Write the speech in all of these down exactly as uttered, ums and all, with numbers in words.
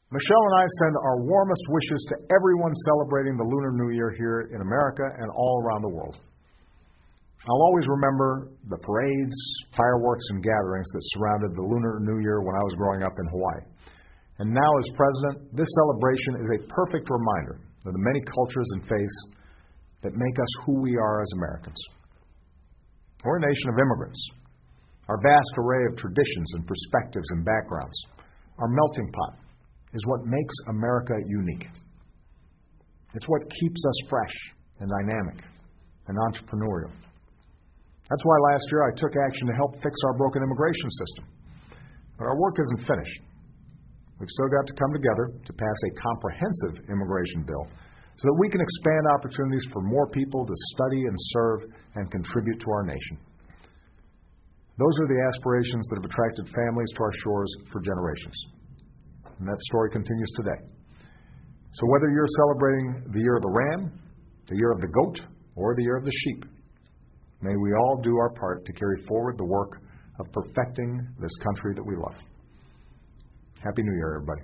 Michelle and I send our warmest wishes to everyone celebrating the Lunar New Year here in America and all around the world. I'll always remember the parades, fireworks, and gatherings that surrounded the Lunar New Year when I was growing up in Hawaii. And now, as president, this celebration is a perfect reminder of the many cultures and faiths that make us who we are as Americans. We're a nation of immigrants. Our vast array of traditions and perspectives and backgrounds, our melting pot, is what makes America unique. It's what keeps us fresh and dynamic and entrepreneurial. That's why last year I took action to help fix our broken immigration system. But our work isn't finished. We've still got to come together to pass a comprehensive immigration bill so that we can expand opportunities for more people to study and serve and contribute to our nation. Those are the aspirations that have attracted families to our shores for generations. And that story continues today. So whether you're celebrating the year of the ram, the year of the goat, or the year of the sheep, may we all do our part to carry forward the work of perfecting this country that we love. Happy New Year, everybody.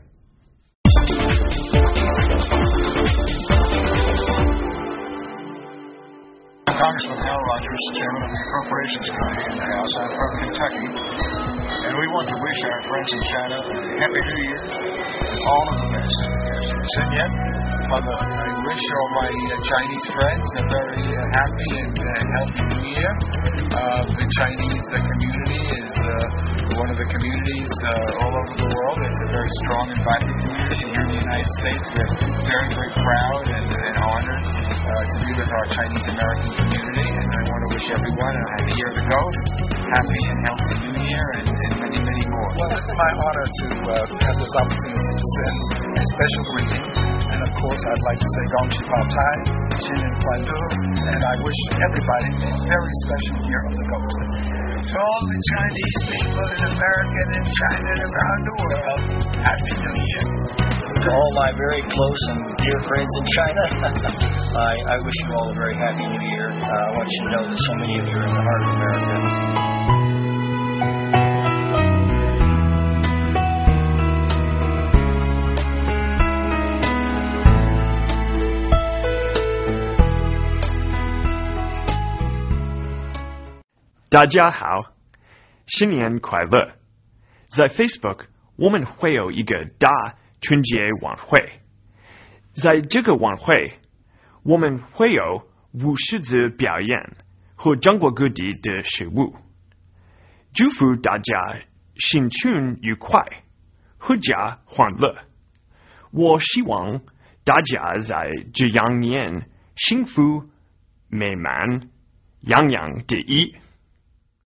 I'm Congressman Hal Rogers, Chairman of the Appropriations Committee in the House. I'm from Kentucky, and we want to wish our friends in China a Happy New Year, all of the best. Sit yet? Father, I wish all my uh, Chinese friends a very uh, happy and uh, healthy New Year. Uh, the Chinese uh, community is uh, one of the communities uh, all over the world. It's a very strong and vibrant community. And here in the United States, we're very, very proud and, and honored uh, to be with our Chinese American community. And I want to wish everyone a happy year of the goat, happy and healthy New Year, and, and many, many more. Well, it's my honor to uh, have this opportunity to send a special greeting. And of course, I'd like to say Gong Chi Pao Tai, Xin and Kuan Du, and I wish everybody a very special year of the goat. To all the Chinese people in America and in China and around the world, Happy New Year. To all my very close and dear friends in China, I, I wish you all a very happy New Year. Uh, I want you to know that so many of you are in the heart of America. 大家好，新年快乐！在 Facebook， 我们会有一个大春节晚会。在这个晚会，我们会有五十次表演和中国各地的食物。祝福大家新春愉快，阖家欢乐。我希望大家在这羊年幸福美满，洋洋得意。